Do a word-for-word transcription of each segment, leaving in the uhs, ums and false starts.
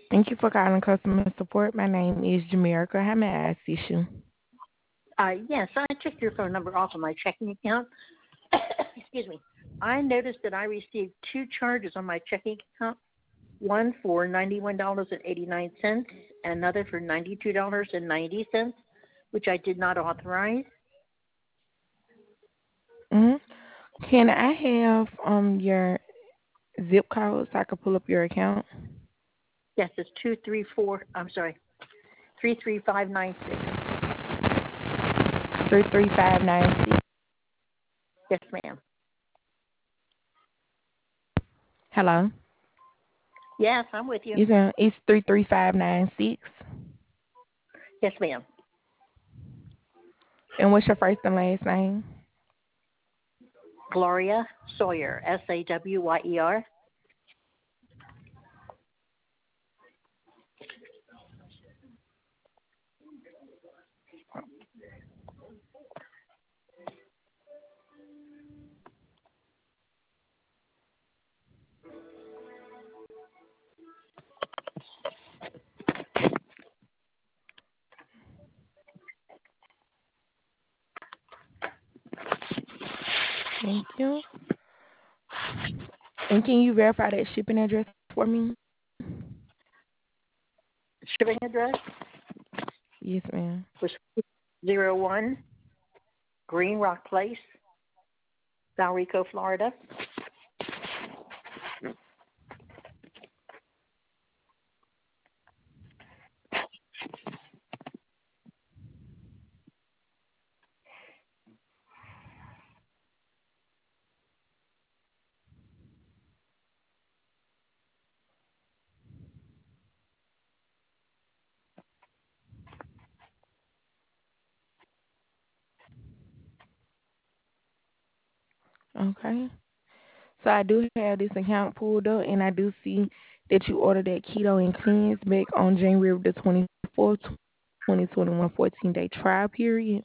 Thank you for calling customer support. My name is Jamerica. How may I assist you? Uh, yes, I took your phone number off of my checking account. Excuse me. I noticed that I received two charges on my checking account, one for ninety-one dollars and eighty-nine cents and another for ninety-two dollars and ninety cents, which I did not authorize. hmm Can I have um your zip code so I can pull up your account? Yes, it's two three four. I'm sorry, three three five nine six. Three three five nine six. Yes, ma'am. Hello. Yes, I'm with you. You can. It's three three five nine six. Yes, ma'am. And what's your first and last name? Gloria Sawyer, S A W Y E R. Thank you. And can you verify that shipping address for me? Shipping address Yes, ma'am. was zero one Green Rock Place, Valrico, Florida. Okay. So I do have this account pulled up, and I do see that you ordered that keto and cleanse back on January the twenty-fourth, twenty twenty-one, fourteen day trial period.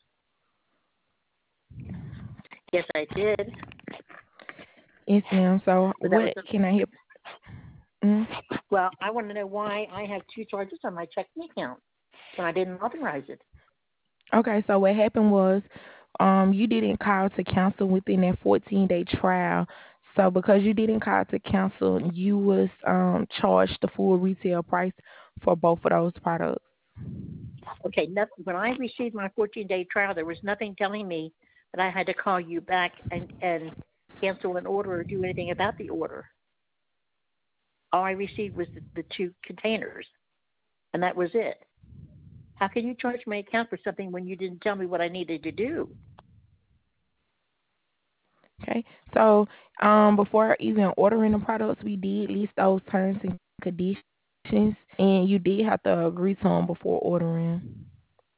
Yes, I did. Yes, ma'am. So But that was what can I help? Mm? well. I want to know why I have two charges on my checking account when I didn't authorize it. Okay, so what happened was, um, you didn't call to cancel within that fourteen day trial. So because you didn't call to cancel, you was um charged the full retail price for both of those products. Okay, nothing, when I received my fourteen day trial, there was nothing telling me that I had to call you back and and cancel an order or do anything about the order. All I received was the, the two containers, and that was it. How can you charge my account for something when you didn't tell me what I needed to do? Okay, so um, before even ordering the products, we did list those terms and conditions, and you did have to agree to them before ordering.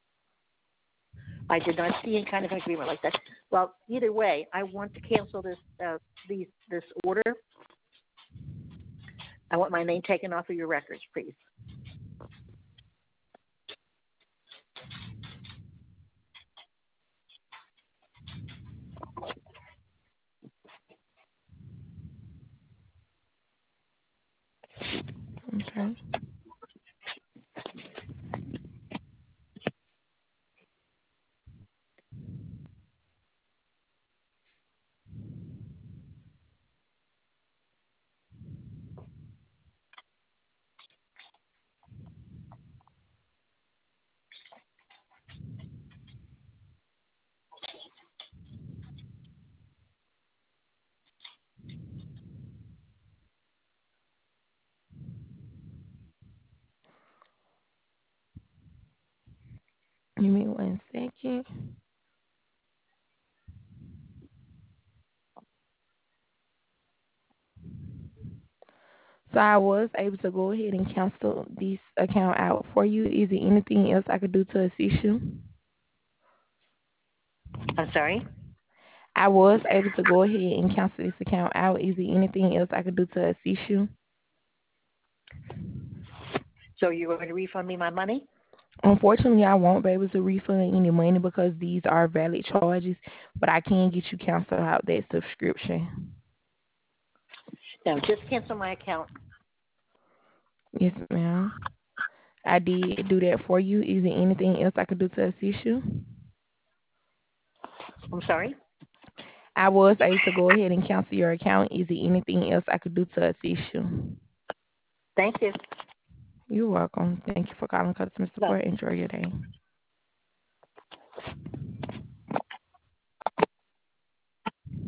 I did not see any kind of agreement like that. Well, either way, I want to cancel this uh, these this order. I want my name taken off of your records, please. Okay. Give me one second. So I was able to go ahead and cancel this account out for you. Is there anything else I could do to assist you? I'm sorry. I was able to go ahead and cancel this account out. Is there anything else I could do to assist you? So you're going to refund me my money? Unfortunately, I won't be able to refund any money because these are valid charges, but I can get you cancel out that subscription. No, just cancel my account. Yes, ma'am. I did do that for you. Is there anything else I could do to assist you? I'm sorry? I was able to go ahead and cancel your account. Is there anything else I could do to assist you? Thank you. You're welcome. Thank you for calling customer Bye. support. Enjoy your day.